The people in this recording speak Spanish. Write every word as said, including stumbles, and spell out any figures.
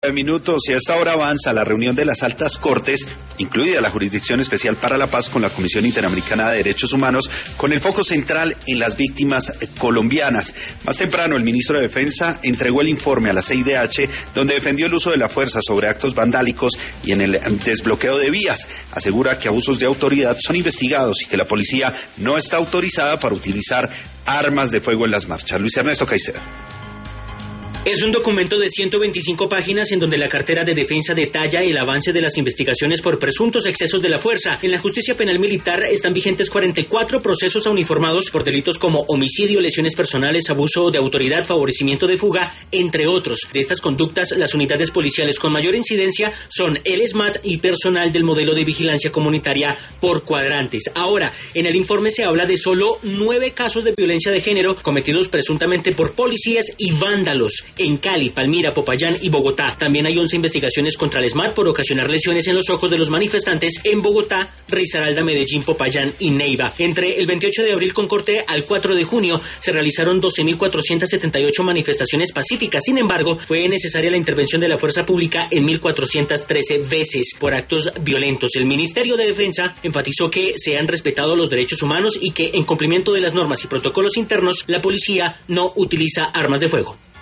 Minutos y a esta hora avanza la reunión de las altas cortes, incluida la Jurisdicción Especial para la Paz con la Comisión Interamericana de Derechos Humanos, con el foco central en las víctimas colombianas. Más temprano, el ministro de Defensa entregó el informe a la C I D H, donde defendió el uso de la fuerza sobre actos vandálicos y en el desbloqueo de vías. Asegura que abusos de autoridad son investigados y que la policía no está autorizada para utilizar armas de fuego en las marchas. Luis Ernesto Caicedo. Es un documento de ciento veinticinco páginas en donde la cartera de defensa detalla el avance de las investigaciones por presuntos excesos de la fuerza. En la justicia penal militar están vigentes cuarenta y cuatro procesos a uniformados por delitos como homicidio, lesiones personales, abuso de autoridad, favorecimiento de fuga, entre otros. De estas conductas, las unidades policiales con mayor incidencia son el S M A T y personal del modelo de vigilancia comunitaria por cuadrantes. Ahora, en el informe se habla de solo nueve casos de violencia de género cometidos presuntamente por policías y vándalos en Cali, Palmira, Popayán y Bogotá. También hay once investigaciones contra el S M A T por ocasionar lesiones en los ojos de los manifestantes en Bogotá, Risaralda, Medellín, Popayán y Neiva. Entre el veintiocho de abril con corte al cuatro de junio se realizaron doce mil cuatrocientas setenta y ocho manifestaciones pacíficas. Sin embargo, fue necesaria la intervención de la fuerza pública en mil cuatrocientas trece veces por actos violentos. El Ministerio de Defensa enfatizó que se han respetado los derechos humanos y que, en cumplimiento de las normas y protocolos internos, la policía no utiliza armas de fuego.